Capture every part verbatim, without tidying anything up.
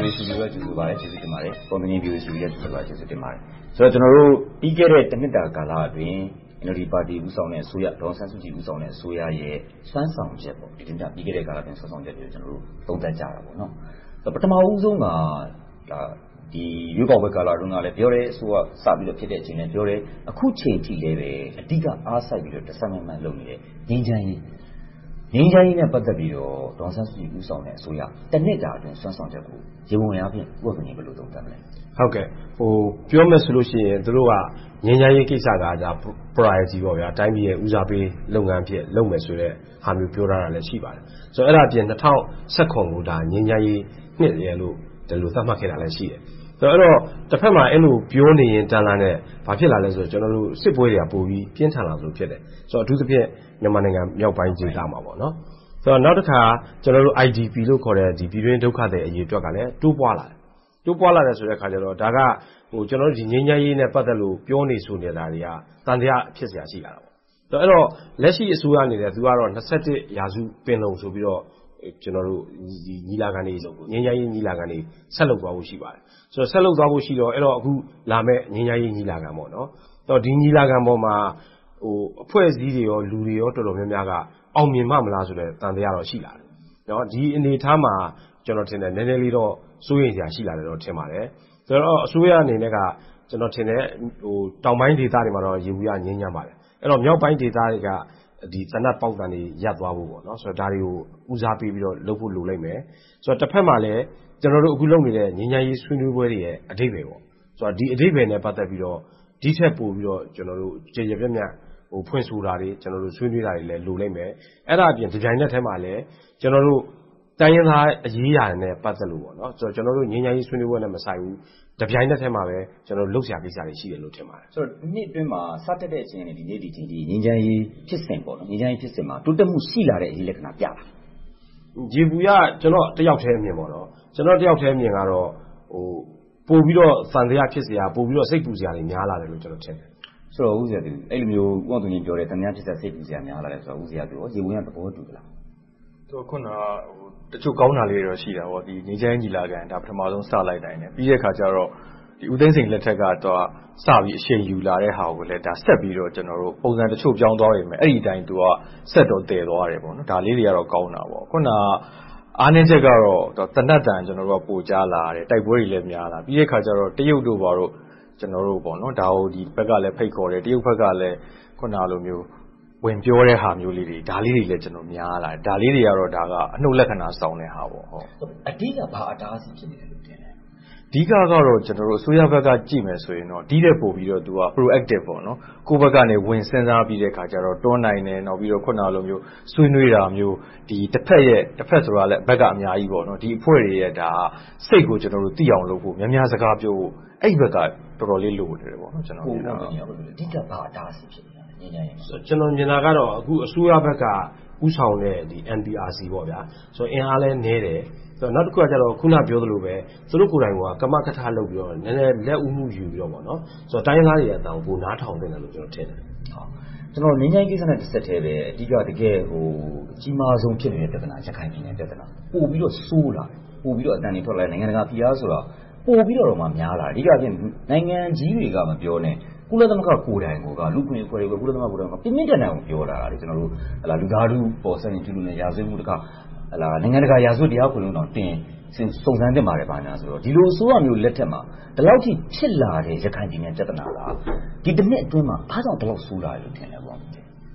A C ရဲ့ကျေးဇူးပါတယ်ကျေးဇူးတင်ပါတယ်ပုံမြင် B O C ရဲ့ကျေးဇူးပါတယ်ကျေးဇူးတင်ပါတယ်ဆိုတော့ကျွန်တော်တို့ပြီးခဲ့တဲ့တစ်နှစ်တာကာလအတွင်း N L D ပါတီဦးဆောင်တဲ့အစိုးရဒေါ်အောင်ဆန်းစုကြည်ဦးဆောင်တဲ့အစိုးရရဲ့စွမ်းဆောင်ချက်ပေါ့ဒီတင်ပြပြီးခဲ့တဲ့ကာလအတွင်းစွမ်းဆောင်ချက်တွေကိုကျွန်တော်တို့သုံးသပ်ကြတာပေါ့နော်ဆိုတော့ပထမဦးဆုံးကဒါဒီရွေးကောက်ပွဲကာလတုန်းကလည်းပြောတယ်ဆိုတော့စပြီးတော့ဖြစ်တဲ့အချိန်နဲ့ပြောတယ်အခုချိန်ထိလည်းပဲအဓိကအားစိုက်ပြီးတော့တဆက်မှန်မှန်လုပ်နေတဲ့ငင်းချမ်းရေးငင်းချမ်းရေးနဲ့ပတ်သက်ပြီးတော့ဒေါ်အောင်ဆန်းစုကြည်ဦးဆောင်တဲ့အစိုးရတစ်နှစ်တာအတွင်းစွမ်းဆောင်ချက်ကိုရေဝင်အားဖြင့်ဥပဒေဘယ်လိုသုံးသပ်မလဲဟုတ်ကဲ့ဟိုပြောမယ်ဆိုလို့ရှိရင်သူတို့ကငင်းချမ်းရေးကိစ္စကဒါ priority ပေါ့ဗျာတိုင်းပြည်ရဲ့ဦးစားပေးလုပ်ငန်းဖြစ်လုပ်မယ်ဆိုတဲ့ဟာမျိုးပြောထားတာလည်းရှိပါတယ်ဆိုတော့အဲ့ဒါအပြင်၂၀၁၇ကိုဒါငင်းချမ်းရေးနှစ်ရလို့ဒီလိုသတ်မှတ်ခဲ့တာလည်းရှိတယ်ဆိုတော့အဲ့တော့တစ်ဖက်မှာအဲ့လိုပြောနေရင်တန်လာနဲ့ဘာဖြစ်လာလဲဆိုတော့ကျွန်တော်တို့စစ်ပွဲတွေကပိုပြီးပြင်းထန်လာလို့ဖြစ်တယ်ဆိုတော့အထူးသဖြင့်မြန်မာနိုင်ငံမြောက်ပိုင်းဒေသမှာပေါ့နော်ဆိုတော့နောက်တစ်ခါကျွန်တော်တို့ I D P လို့ခေါ်တဲ့ဒီပြည်တွင်းဒုက္ခတွေအရေးအတွက်ကလည်းတိုးပွားလာတယ်တိုးပွားလာတယ်ဆိုတဲ့အခါကျတော့ဒါကဟိုကျွန်တော်တို့ဒီငင်းချမ်းရေးနဲ့ပတ်သက်လို့ပြောနေဆိုနေတာတွေကတန်တရားဖြစ်เสียရှိလာတာပေါ့ဆိုတော့အဲ့တော့လက်ရှိအစိုးရအနေနဲ့သူကတော့၂၁ရာစုပင်လုံဆိုပြီးတော့ကျွန်တော်တို့ဒီညီလာခံတွေငင်းချမ်းရေးညီလာခံတွေဆက်လုပ်သွားဖို့ရှိပါတယ်ဆိုတော့ဆက်လုပ်သွားဖို့ရှိတော့အဲ့တော့အခုလာမဲ့ငင်းချမ်းရေးညီလာခံပေါ့နော်အဲ့တော့ဒီညီလာခံပေါ်မှာဟိုအဖွဲ့အစည်းတွေရောလူတွေရောတော်တော်များများကအောင်မြင်မှမလားဆိုတဲ့တန်တရားတော့ရှိလာတယ်နော်ဒီအနေအထားမှာကျွန်တော်ထင်တယ်နည်းနည်းလေးတော့စိုးရိမ်စရာရှိလာတယ်တော့ထင်ပါတယ်ဆိုတော့အစိုးရအနေနဲ့ကကျွန်တော်ထင်တယ်ဟိုတောင်ပိုင်းဒေသတွေမှာတော့ရေဘူးရငင်းညမ်းပါတယ်အဲ့တော့မြောက်ပိုင်းဒေသတွေကဒီသနတ်ပေါက်တန်တွေရပ်သွားဖို့ပေါ့နော်ဆိုတော့ဒါတွေကိုဦးစားပေးပြီးတော့လုပ်ဖို့လိုလိမ့်မယ်ဆိုတော့တစ်ဖက်မှာလည်းကျွန်တော်တို့အခုလုပ်နေတဲ့ငင်းညမ်းရေးဆွေးနွေးပွဲတွေရဲ့အဓိပ္ပာယ်ပေါ့ဆိုတော့ဒီအဓိပ္ပာယ်နဲ့ပတ်သက်ပြီးတော့ဒီထက်ပိုပြီးတော့ကျွန်တော်တို့ကြေကြေပြတ်ပြတ်ဟိုဖွင့်ဆိုတာတွေကျွန်တော်တို့ဆွေးနွေးတာတွေလည်းလိုလိမ့်မယ်အဲ့ဒါအပြင်ဒီဇိုင်းနဲ့ထဲမှာလည်းကျွန်တော်တို့တိုင်းရင်းသားအရေးအရာတွေနဲ့ပတ်သက်လို့ပေါ့နော်ဆိုတော့ကျွန်တော်တို့ငင်းချမ်းရေးဆွေးနွေးပွဲနဲ့မဆိုင်ဘူးတပြိုင်နက်ထဲမှာပဲကျွန်တော်တို့လှုပ်ရှားကိစ္စတွေရှိတယ်လို့ထင်ပါတယ်ဆိုတော့ဒီနေ့အတွင်းမှာစတက်တဲ့အချိန်နဲ့ဒီနေ့ဒီချိန်ဒီငင်းချမ်းရေးဖြစ်စဉ်ပေါ့နော်ငင်းချမ်းရေးဖြစ်စဉ်မှာတိုးတက်မှုရှိလာတဲ့အရေးလက္ခဏာပြတာရေဘူးရကျွန်တော်တယောက်တည်းအမြင်ပေါ့နော်ကျွန်တော်တယောက်တည်းအမြင်ကတော့ဟိုပို့ပြီးတော့စံတရားဖြစ်စရာပို့ပြီးတော့စိတ်ပူစရာတွေများလာတယ်လို့ကျွန်တော်ထင်တယ်ဆိုတော့ဦးဇေယျသူအဲ့လိုမျိုးဥပဒေပြောတဲ့တန်များဖြစ်စရာစိတ်ပူစရာများလာတယ်ဆိုတော့ဦးဇေယျသူရောရေဘူးရသဘောတူသလားသူခုနကဟိုတချို့ကောင်းတာလေးတွေတော့ရှိတာပေါ့ဒီငင်းချမ်းညီလာခံဒါပထမဆုံးစလိုက်တိုင်းနဲ့ပြီးတဲ့ခါကျတော့ဒီဦးသိန်းစိန်လက်ထက်ကတော့စပြီးအချိန်ယူလာတဲ့ဟာကိုလည်းဒါဆက်ပြီးတော့ကျွန်တော်တို့ပုံစံတချို့ပြောင်းသွားပြီမယ်အဲ့ဒီအတိုင်းသူကဆက်တော့တည်သွားတယ်ပေါ့နော်ဒါလေးတွေကတော့ကောင်းတာပေါ့ခုနကအားနည်းချက်ကတော့တနတ်တန်ကျွန်တော်တို့ကပိုကြားလာတယ်တိုက်ပွဲတွေလည်းများလာပြီးတဲ့ခါကျတော့တရုတ်တို့ဘာလို့ကျွန်တော်တို့ပေါ့နော်ဒါဟိုဒီဘက်ကလည်းဖိတ်ခေါ်တယ်တရုတ်ဘက်ကလည်းခုနလိုမျိုးဝင်ပြောတဲ့ဟာမျိုးလေးတွေဒါလေးတွေလည်းကျွန်တော်များလာတယ်ဒါလေးတွေကတော့ဒါကအနှုတ်လက္ခဏာဆောင်တဲ့ဟာပေါ့ဟုတ်အဓိကဘာအတားအဆီးဖြစ်နေတယ်လို့ထင်တယ်အဓိကကတော့ကျွန်တော်တို့အစိုးရဘက်ကကြည့်မယ်ဆိုရင်တော့ဒီတဲ့ပို့ပြီးတော့သူက proactive ပေါ့နော်ကိုယ့်ဘက်ကနေဝင်စဉ်းစားပြီးတဲ့ခါကျတော့တွန်းနိုင်တယ်နောက်ပြီးတော့ခုနလိုမျိုးဆွေးနွေးတာမျိုးဒီတစ်ဖက်ရဲ့တစ်ဖက်ဆိုတာလည်းဘက်ကအများကြီးပေါ့နော်ဒီအဖွဲ့တွေရဲ့ဒါစိတ်ကိုကျွန်တော်တို့သိအောင်လုပ်ဖို့များများစကားပြောဖို့အဲ့ဘက်ကတော်တော်လေးလိုနေတယ်ပေါ့နော်ကျွန်တော်မြင်တာအဓိကဘာအတားအဆီးဖြစ်နေတာလဲညဉ့်ညဉ့်ကျွန်တော်မြင်တာကတော့အခုအစိုးရဘက်ကဥဆောင်တဲ့ဒီ N P R C ပေါ့ဗျာဆိုတော့အင်အားလည်းနည်းတယ်ဆိုတော့နောက်တစ်ခုကကျတော့ခုနပြောသလိုပဲသူတို့ကိုယ်တိုင်ကကမကထလုပ်ပြီးတော့နည်းနည်းလက်ဦးမှုယူပြီးတော့ပေါ့နော်ဆိုတော့တိုင်းသားတွေရဲ့အတောင်ကိုနားထောင်တင်တယ်လို့ကျွန်တော်ထင်တယ်ဟုတ်ကျွန်တော်ငင်းချိုင်းကိစ္စနဲ့တစ်ဆက်တည်းပဲအဓိကတကယ်ဟိုအကြီးမားဆုံးဖြစ်နေတဲ့ပြဿနာရခိုင်ပြည်နယ်ပြဿနာပို့ပြီးတော့ဆိုးလာတယ်ပို့ပြီးတော့အတန်တွေထွက်လာနိုင်ငံတကာဖိအားဆိုတာပို့ပြီးတော့တော့မှများလာတယ်အဓိကပြင်နိုင်ငံကြီးတွေကမပြောနဲ့ကုလသမဂ္ဂကိုယ်တိုင်ကလူခွင့်အဖွဲ့တွေကကုလသမဂ္ဂကိုယ်တိုင်ကပြင်းပြင်းထန်ထန်ကိုပြောလာတာလေကျွန်တော်တို့ဟလာလူသားထုပေါ်ဆက်နေကြည့်လို့လည်းရာဇဝတ်မှုတကဟလာနိုင်ငံတကာရာဇဝတ်တရားခုလုံးတော့တင်စုံစမ်းတင်ပါတယ်ဘာညာဆိုတော့ဒီလိုအစိုးရမျိုးလက်ထက်မှာဒီလောက်ထိဖြစ်လာတဲ့ရခိုင်ပြည်နယ်ပြဿနာလားဒီတစ်နှစ်အတွင်းမှာအားကြောင့်ဒီလောက်ဆိုးလာတယ်လို့ထင်တယ်ပေါ့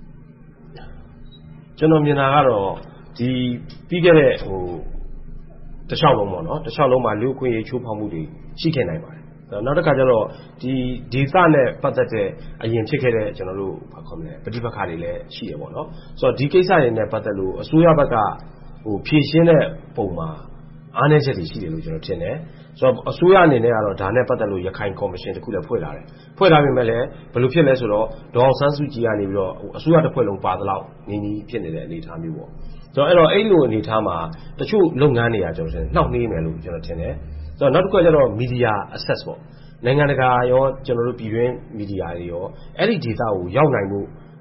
ကျွန်တော်မြင်တာကတော့ဒီပြီးခဲ့တဲ့ဟိုတခြားလုံးပေါ့နော်တခြားလုံးမှာလူ့အခွင့်အရေးချိုးဖောက်မှုတွေရှိခဲ့နိုင်ပါတယ်နောက်တစ်ခါကျတော့ဒီဒေသနဲ့ပတ်သက်တဲ့အရင်ဖြစ်ခဲ့တဲ့ကျွန်တော်တို့ဘာခေါ်မလဲပဋိပက္ခတွေလည်းရှိရပေါ့နော်ဆိုတော့ဒီကိစ္စတွေနဲ့ပတ်သက်လို့အစိုးရဘက်ကဟိုဖြည့်ရှင်းတဲ့ပုံမှာအားနည်းချက်တွေရှိတယ်လို့ကျွန်တော်ထင်တယ်ဆိုတော့အစိုးရအနေနဲ့ကတော့ဒါနဲ့ပတ်သက်လို့ရခိုင်ကော်မရှင်တခုလည်းဖွဲ့လာတယ်ဖွဲ့လာပြင်မဲ့လည်းဘယ်လိုဖြစ်လဲဆိုတော့ဒေါအောင်ဆန်းစုကြည်ကနေပြီးတော့အစိုးရတစ်ဖွဲ့လုံးပါသလောက်နေနေဖြစ်နေတဲ့အနေအထားမျိုးပေါ့ဆိုတော့အဲ့တော့အဲ့လိုအနေအထားမှာတချို့လုပ်ငန်းတွေကကျွန်တော်ထင်နှောက်နှေးမယ်လို့ကျွန်တော်ထင်တယ်ဆိုတော့နောက်တစ်ခုကကျတော့ media access ပေါ့နိုင်ငံတကာရောကျွန်တော်တို့ပြည်တွင်းမီဒီယာတွေရောအဲ့ဒီဒေတာကိုရောက်နိုင်မှု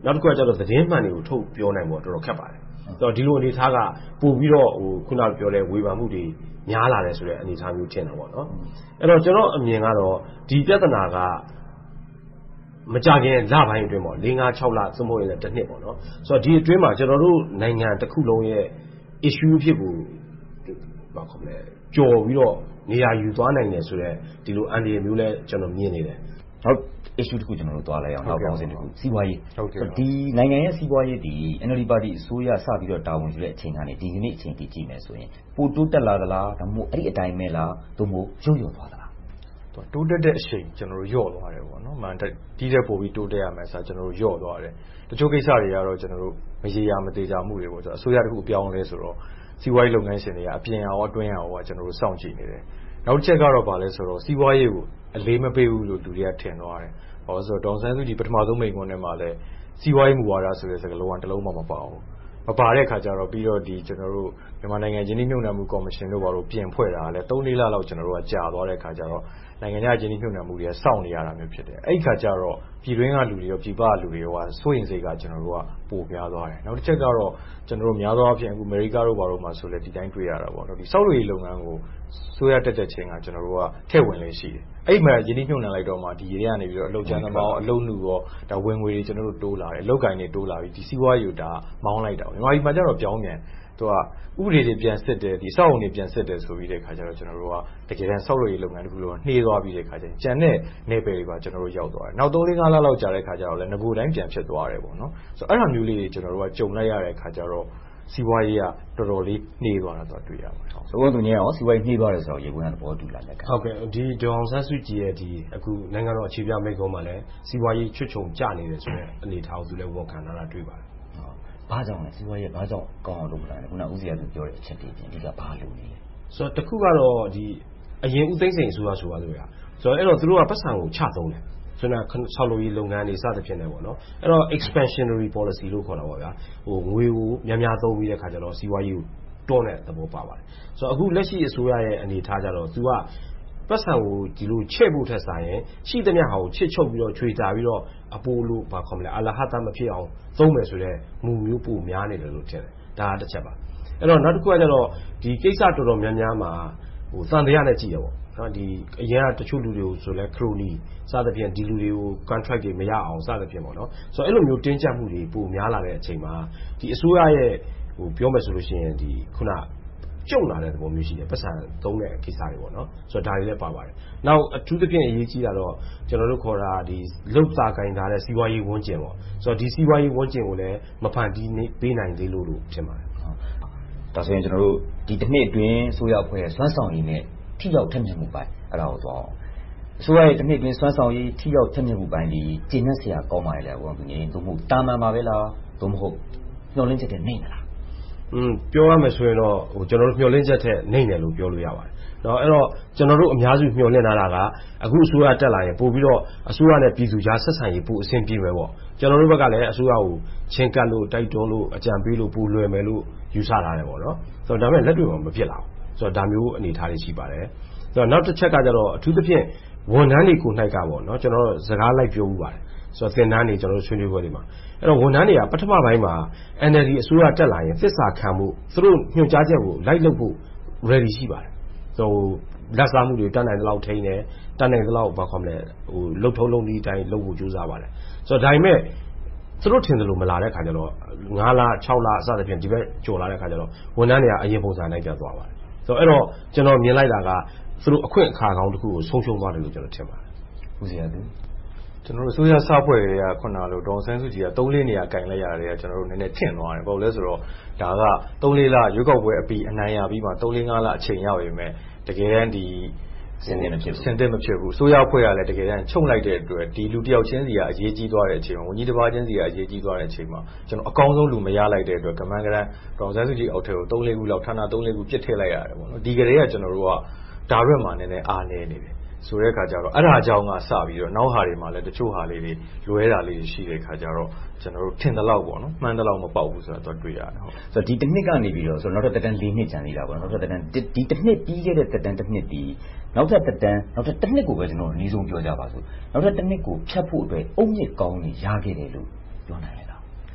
နောက်တစ်ခုကကျတော့သတင်းမှန်တွေကိုထုတ်ပြောနိုင်ဖို့တော်တော်ခက်ပါတယ်ဆိုတော့ဒီလိုအနေအထားကပို့ပြီးတော့ဟိုခုနပြောတဲ့ဝေဖန်မှုတွေများလာတယ်ဆိုတဲ့အနေအထားမျိုးထင်တာပေါ့နော်အဲ့တော့ကျွန်တော်အမြင်ကတော့ဒီပြဿနာကမကြခင်လပိုင်းအတွင်းပေါ့၄၅၆လစမိုးရင်တစ်နှစ်ပေါ့နော်ဆိုတော့ဒီအတွင်းမှာကျွန်တော်တို့နိုင်ငံတစ်ခုလုံးရဲ့ issue ဖြစ်ကိုဘာခေါ်မလဲကြော်ပြီးတော့နေရာယူသွားနိုင်တယ်ဆိုတော့ဒီလိုအန်ဒီမျိုးလဲကျွန်တော်မြင်နေတယ်ဟုတ် issue တခုကျွန်တော်တို့သွားလိုက်အောင်နောက်ကောင်းစင်တခုစီးပွားရေးဒီနိုင်ငံရဲ့စီးပွားရေးဒီ N L D ပါတီအစိုးရစပြီးတော့တာဝန်ယူတဲ့အချိန်ကနေဒီကနေ့အချိန်ထိကြည့်မယ်ဆိုရင်ပိုတိုးတက်လာသလားဒါမှမဟုတ်အဲ့ဒီအတိုင်းပဲလားသို့မဟုတ်ရုပ်ရုပ်သွားသလားတိုးတက်တဲ့အချိန်ကျွန်တော်တို့ညော့သွားတယ်ပေါ့နော်မှန်တယ်ဒီတဲ့ပို့ပြီးတိုးတက်ရမယ်ဆိုတော့ကျွန်တော်တို့ညော့သွားတယ်တချို့ကိစ္စတွေကတော့ကျွန်တော်တို့မရေရာမသေးကြမှုတွေပေါ့ဆိုတော့အစိုးရတခုအပြောင်းလဲဆိုတော့စီးပွားရေးလုပ်ငန်းရှင်တွေကအပြင်ရောအတွင်းရောကကျွန်တော်တို့စောင့်ကြည့်နေတယ်နောက်တစ်ချက်ကတော့ဗာလဲဆိုတော့စီးပွားရေးကိုအလေးမပေးဘူးလို့လူတွေကထင်သွားတယ်။ဘာလို့ဆိုတော့ဒေါန်ဆန်းစုကြည်ပထမဆုံးမိန့်ခွန်းထဲမှာလည်းစီးပွားရေးမူဝါဒဆိုတဲ့စကားလုံးကတစ်လုံးမှမပါဘူး။မပါတဲ့အခါကျတော့ပြီးတော့ဒီကျွန်တော်တို့မြန်မာနိုင်ငံရင်းနှီးမြှုပ်နှံမှုကော်မရှင်တို့ဘာလို့ပြင်ဖွဲ့တာလဲသုံးလေးလလောက်ကျွန်တော်တို့ကကြာသွားတဲ့အခါကျတော့နိုင်ငံခြားရင်းနှီးမြှုပ်နှံမှုတွေစောင့်နေရတာမျိုးဖြစ်တယ်။အဲ့ဒီခါကျတော့ပြည်တွင်းကလူတွေရောပြည်ပလူတွေရောစိုးရိမ်စိတ်ကကျွန်တော်တို့ကပိုများသွားတယ်။နောက်တစ်ချက်ကတော့ကျွန်တော်တို့များသောအားဖြင့်အခုအမေရိကတို့ဘာလို့မှဆိုလဲဒီတိုင်းတွေ့ရတာပေါ့နော်ဒီစောက်လို့ရေးလုပ်ငန်းကိုဆိုရတက်တဲ့ချိန်ကကျွန်တော်တို့ကထည့်ဝင်လေးရှိတယ်။အဲ့ဒီမှာရင်းနှီးမြှုပ်နှံလိုက်တော့မှဒီရေကနေပြီးတော့အလုပ်ကျန်းသမားအလုပ်နှူရောဒါဝင်ငွေတွေကျွန်တော်တို့တိုးလာတယ်။အလုပ်ကိုင်တွေတိုးလာပြီးဒီစီးပွားရေးကိုဒါမောင်းလိုက်တာ။မြန်မာပြည်မှာကျတော့ပြောင်းပြန်သူကဥပဒေတွေပြန်စစ်တယ်ဒီစောက်အုံတွေပြန်စစ်တယ်ဆိုပြီးတဲ့ခါကျတော့ကျွန်တော်တို့ကတကယ်တမ်းစောက်လို့ရေးလုပ်ငန်းတစ်ခုလုံးနှေးသွားပြီးတဲ့ခါကျရင်ကျန်တဲ့နယ်ပယ်တွေပါကျွန်တော်တို့ရောက်သွားတယ်။နောက်သုံးလေးငါးလလောက်ကြာတဲ့ခါကျတော့လည်းငကိုတိုင်းပြန်ဖြစ်သွားတယ်ပေါ့နော်။ဆိုတော့အဲ့လိုမျိုးလေးတွေကျွန်တော်တို့ကကြုံလိုက်ရတဲ့ခါကျတော့စီးပွားရေးကတော်တော်လေးနှေးသွားတာတော့တွေ့ရပါတယ်။ဆိုတော့သူညရောစီးပွားရေးနှေးသွားတယ်ဆိုတော့ရေဝင်ကသဘောတူလာတယ်။ဟုတ်ကဲ့ဒီဒေါအောင်ဆန်းစုကြည်ရဲ့ဒီအခုနိုင်ငံတော်အခြေပြမိန့်ခွန်းမှာလည်းစီးပွားရေးချွတ်ချုံကျနေတယ်ဆိုတဲ့အနေအထားကိုသူလည်းဝန်ခံလာတာတွေ့ပါတယ်။ဘာကြောင့်လဲစီးပွားရေးဘာကြောင့်ကောင်းအောင်လုပ်လာလဲခုနဦးစီးကသူပြောတဲ့အချက်တွေပြင်ဒီကဘာလုပ်နေလဲဆိုတော့တခုကတော့ဒီအရင်ဦးသိန်းစိန်အစိုးရဆိုပါလို့ရဆိုတော့အဲ့တော့သူတို့ကပတ်စံကိုချသုံးတယ်ဆိုတော့ဆောက်လုပ်ရေးလုပ်ငန်းတွေစသဖြင့်လည်းပေါ့နော်အဲ့တော့ expansionary policy လို့ခေါ်တာပေါ့ဗျာဟိုငွေကိုများများသုံးပြီးတဲ့ခါကျတော့စီးပွားရေးကိုတွန်းတဲ့သဘောပါပါတယ်ဆိုတော့အခုလက်ရှိအစိုးရရဲ့အနေအထားကျတော့သူကပတ်စံကိုဒီလိုချဲ့ဖို့ထက်ဆိုင်ရင်ရှိသမျှဟာကိုချစ်ချုပ်ပြီးတော့ချွေတာပြီးတော့အပိုးလို့ဘာခေါ်မလဲအလဟတမဖြစ်အောင်သုံးမယ်ဆိုတဲ့မူမျိုးပိုများနေတယ်လို့ထင်တယ်ဒါကတစ်ချက်ပါအဲ့တော့နောက်တစ်ခုကကျတော့ဒီကိစ္စတော်တော်များများမှာဟိုသံတရားနဲ့ကြည့်ရပေါ့နော်ဒီအရင်ကတချို့လူတွေကိုဆိုလဲခရိုနီစသဖြင့်ဒီလူတွေကို contract တွေမရအောင်စသဖြင့်ပေါ့နော်ဆိုတော့အဲ့လိုမျိုးတင်းကျပ်မှုတွေပိုများလာတဲ့အချိန်မှာဒီအစိုးရရဲ့ဟိုပြောမယ်ဆိုလို့ရှိရင်ဒီခုနကျုံလာတဲ့သဘောမျိုးရှိတယ်ပတ်စံသုံးတဲ့ကိစ္စတွေပေါ့နော်ဆိုတော့ဒါတွေလည်းပါပါတယ်နောက်အထူးသဖြင့်အရေးကြီးတာတော့ကျွန်တော်တို့ခေါ်တာဒီလုတ်သားကင်ထားတဲ့စီးပွားရေးဝန်းကျင်ပေါ့ဆိုတော့ဒီစီးပွားရေးဝန်းကျင်ကိုလည်းမဖန်တီးပေးနိုင်သေးလို့လို့ထင်ပါတယ်ဒါဆိုရင်ကျွန်တော်တို့ဒီတစ်နှစ်အတွင်းဆိုရအဖွဲ့ဆွမ်းဆောင်ရည်နဲ့ထိရောက်ထက်မြက်မှုပိုင်းအဲ့ဒါကိုသွားအောင်အစိုးရရဲ့တစ်နှစ်အတွင်းဆွမ်းဆောင်ရည်ထိရောက်ထက်မြက်မှုပိုင်းဒီကျင့်နှက်စရာကောင်းပါလေကွာသူငယ်သို့မဟုတ်တာမန်ပါပဲလားသို့မဟုတ်ညှော်လင့်ချက်တဲ့နေမလားอืมပြောရမယ်ဆိုရင်တော့ဟိုကျွန်တော်တို့မျှော်လင့်ချက်ထက်နှိမ့်တယ်လို့ပြောလို့ရပါတယ်เนาะအဲ့တော့ကျွန်တော်တို့အများစုမျှော်လင့်လာတာကအခုအစိုးရတက်လာရင်ပို့ပြီးတော့အစိုးရနဲ့ပြည်သူကြားဆက်ဆံရေးပို့အဆင်ပြေမယ်ပေါ့ကျွန်တော်တို့ဘက်ကလည်းအစိုးရကိုချင်းကပ်လို့တိုက်တွန်းလို့အကြံပေးလို့ပို့လွယ်မယ်လို့ယူဆထားတယ်ပေါ့เนาะဆိုတော့ဒါပေမဲ့လက်တွေ့မှာမဖြစ်လာဘူးဆိုတော့ဒါမျိုးအနေအထားတွေရှိပါတယ်ဆိုတော့နောက်တစ်ချက်ကကျတော့အထူးသဖြင့်ဝန်ထမ်းတွေကိုနှိုက်ကပေါ့เนาะကျွန်တော်တို့စကားလိုက်ပြောဦးပါတယ်ဆိုတော့သင်တန်းတွေကျွန်တော်တို့ဆွေးနွေးပွဲတွေမှာအဲ့တော့ဝန်ထမ်းတွေကပထမပိုင်းမှာ N L D အစိုးရတက်လာရင်သစ္စာခံမှုသူတို့ညွှန်ကြားချက်ကိုလိုက်လုပ်ဖို့ ready ရှိပါတယ်ဆိုလက်စားမှုတွေတတ်နိုင်တဲ့လောက်ထိန်းတယ်တတ်နိုင်တဲ့လောက်ဘာခေါ်မလဲဟိုလှုပ်ထုံးလုံးဒီအတိုင်းလုပ်ဖို့ကြိုးစားပါတယ်ဆိုတော့ဒါပေမဲ့သူတို့ထင်တယ်လို့မလာတဲ့ခါကျတော့ငါးလခြောက်လအစသဖြင့်ဒီဘက်ကြော်လာတဲ့ခါကျတော့ဝန်ထမ်းတွေကအရင်ပုံစံတိုင်းပြတ်သွားပါတယ်ဆိုတော့အဲ့တော့ကျွန်တော်မြင်လိုက်တာကသူတို့အခွင့်အခါကောင်းတစ်ခုကိုဆုံးရှုံးသွားတယ်လို့ကျွန်တော်ထင်ပါတယ်ဦးစီးရတယ်ကျွန်တော်တို့အစိုးရစဖွဲ့တွေကခုနလိုဒေါန်ဆန်းစုကြည်ကသုံးလေးနေရာကင်လိုက်ရတယ်ကျွန်တော်တို့နည်းနည်းထင့်သွားတယ်ပေါ့လဲဆိုတော့ဒါကသုံးလေးလရွေးကောက်ပွဲအပြီးအနိုင်ရပြီးမှသုံးလေးငါးလအချိန်ရောက်ရင်မဲ့တကယ်တမ်းဒီစင်တင်မဖြစ်ဘူးစင်တင်မဖြစ်ဘူးအစိုးရဖွဲ့ရလဲတကယ်တမ်းချုပ်လိုက်တဲ့အတွက်ဒီလူတယောက်ချင်းစီကအရေးကြီးသွားတဲ့အချိန်မှာဝန်ကြီးတစ်ပါးချင်းစီကအရေးကြီးသွားတဲ့အချိန်မှာကျွန်တော်အကောင်းဆုံးလူမရလိုက်တဲ့အတွက်ကမန်းကရန်ဒေါန်ဆန်းစုကြည်အောက်ထဲကိုသုံးလေးခုလောက်ဌာနသုံးလေးခုပြစ်ထည့်လိုက်ရတယ်ပေါ့နော်ဒီကလေးကကျွန်တော်တို့ကဒါရွက်မှာနည်းနည်းအားနေနေတယ်ဆိုတဲ့ခါကျတော့အဲ့ဒါအကြောင်းကစပြီးတော့နောက်ဟာတွေမှာလည်းတချို့ဟာလေးတွေလွဲတာလေးတွေရှိတဲ့ခါကျတော့ကျွန်တော်တို့ထင်တယ်လို့ပေါ့နော်မှန်တယ်လို့မပေါက်ဘူးဆိုတော့တွေ့ရတယ်ဟုတ်ဆိုတော့ဒီတစ်နှစ်ကနေပြီးတော့ဆိုတော့နောက်ထပ်တက်တန်း၄နှစ်ကျန်သေးတာပေါ့နောက်ထပ်တက်တန်းဒီတစ်နှစ်ပြီးခဲ့တဲ့တက်တန်းတစ်နှစ်ဒီနောက်ထပ်တက်တန်းနောက်ထပ်တစ်နှစ်ကိုပဲကျွန်တော်အနည်းဆုံးပြောကြပါစို့နောက်ထပ်တစ်နှစ်ကိုဖြတ်ဖို့အတွက်အုံမြင့်ကောင်းနေရခဲ့တယ်လို့ပြောနိုင်ရလား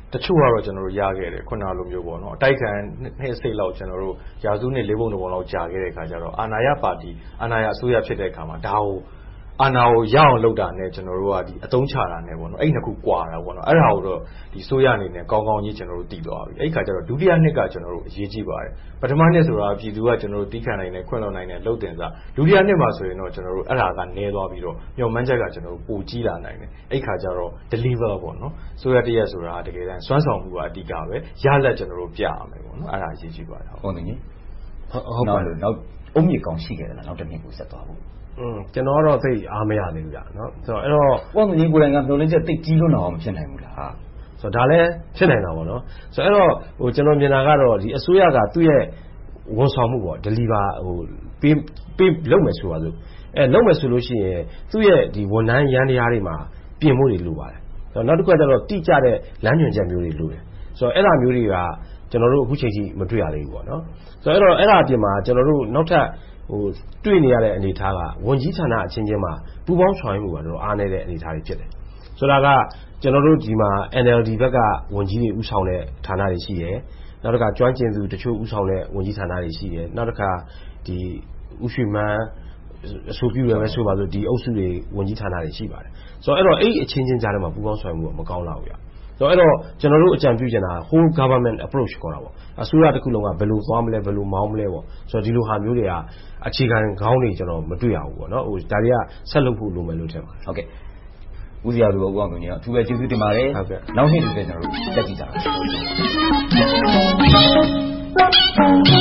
တချို့ကတော့ကျွန်တော်တို့ရခဲ့တယ်ခုနလိုမျိုးပေါ့နော်အတိုက်ခံနှစ်စိတ်လောက်ကျွန်တော်တို့ရာစုနှစ်လေးပုံတစ်ပုံလောက်ကြာခဲ့တဲ့အခါကျတော့အာဏာရပါတီအာဏာရအစိုးရဖြစ်တဲ့အခါမှာဒါကိုအာဏာကိုရအောင်လုပ်တာနဲ့ကျွန်တော်တို့ကဒီအသုံးချတာနဲ့ပေါ့နော်အဲ့နှစ်ခုကွာတာပေါ့နော်အဲ့ဒါကိုတော့ဒီဆိုရအနေနဲ့ကောင်းကောင်းကြီးကျွန်တော်တို့တည်သွားပြီအဲ့ခါကျတော့ဒုတိယနှစ်ကကျွန်တော်တို့အရေးကြီးပါတယ်ပထမနှစ်ဆိုတာပြည်သူကကျွန်တော်တို့တီးခံနိုင်တယ်ခွင့်လွှတ်နိုင်တယ်လှုပ်တင်စားဒုတိယနှစ်မှာဆိုရင်တော့ကျွန်တော်တို့အဲ့ဒါကနည်းသွားပြီးတော့မျှော်မှန်းချက်ကကျွန်တော်တို့ပိုကြီးလာနိုင်တယ်အဲ့ခါကျတော့ deliver ပေါ့နော်ဆိုရတရက်ဆိုတာတကယ်တမ်းစွမ်းဆောင်မှုကအဓိကပဲရလက်ကျွန်တော်တို့ပြရမယ်ပေါ့နော်အဲ့ဒါအရေးကြီးပါတယ်ဟုတ်တယ်ညီဟုတ်ပါလို့နောက်အုံးမြေကောင်းရှိခဲ့တယ်လားနောက်တစ်နှစ်ကိုဆက်သွားဖို့อืมကျွန်တော်တော့သိအားမရသေးဘူးကြာเนาะဆိုတော့အဲ့တော့ဘုန်းကြီးကိုယ်တိုင်ကမျှော်လင့်ချက်သိကြီးလွန်းအောင်မဖြစ်နိုင်ဘူးလားဟာဆိုတော့ဒါလည်းဖြစ်နိုင်တာပေါ့နော်ဆိုတော့အဲ့တော့ဟိုကျွန်တော်မြင်တာကတော့ဒီအစိုးရကသူ့ရဲ့ဝန်ဆောင်မှုပေါ့ deliver ဟိုပေးပေးလုပ်မယ်ဆိုပါစို့အဲလုပ်မယ်ဆိုလို့ရှိရင်သူ့ရဲ့ဒီဝန်ထမ်းရန်တရားတွေမှာပြင်မှုတွေလိုပါတယ်ဆိုတော့နောက်တစ်ခုကကျတော့တိကျတဲ့လမ်းညွှန်ချက်မျိုးတွေလိုတယ်ဆိုတော့အဲ့ဒါမျိုးတွေကကျွန်တော်တို့အခုချိန်ထိမတွေ့ရသေးဘူးပေါ့နော်ဆိုတော့အဲ့တော့အဲ့ဒါအပြင်မှာကျွန်တော်တို့နောက်ထပ်ဟိုတွေ့နေရတဲ့အနေအထားကဝန်ကြီးဌာနအချင်းချင်းမှာပူးပေါင်းဆောင်ရွက်မှုကတော့အားနည်းတဲ့အနေအထားတွေဖြစ်တယ်ဆိုတာကကျွန်တော်တို့ဒီမှာ N L D ဘက်ကဝန်ကြီးတွေဥဆောင်တဲ့ဌာနတွေရှိတယ်နောက်တစ်ခါကျွမ်းကျင်သူတချို့ဥဆောင်တဲ့ဝန်ကြီးဌာနတွေရှိတယ်နောက်တစ်ခါဒီဥရွှေမန်းအဆိုပြုရမယ်ဆိုပါဆိုဒီအုပ်စုတွေဝန်ကြီးဌာနတွေရှိပါတယ်ဆိုတော့အဲ့တော့အဲ့အချင်းချင်းကြားထဲမှာပူးပေါင်းဆောင်ရွက်မှုကမကောင်းတော့ဘူးရဆိုတော့အဲ့တော့ကျွန်တော်တို့အကြံပြုချင်တာ whole government approach ခေါ်တာပေါ့အစိုးရတစ်ခုလုံးကဘယ်လိုသွားမလဲဘယ်လိုမောင်းမလဲပေါ့ဆိုတော့ဒီလိုဟာမျိုးတွေကအခြေခံခေါင်းတွေကျွန်တော်မတွေ့ရဘူးပေါ့နော်ဟိုဒါတွေကဆက်လုပ်ဖို့လိုမယ်လို့ထင်ပါတယ်ဟုတ်ကဲ့ဦးစီးရသူဦးအောင်သူကြီးအထူးပဲကျေးဇူးတင်ပါတယ်ဟုတ်ကဲ့နောက်နေ့ဒီကျွန်တော်တို့တက်ကြည့်ကြပါ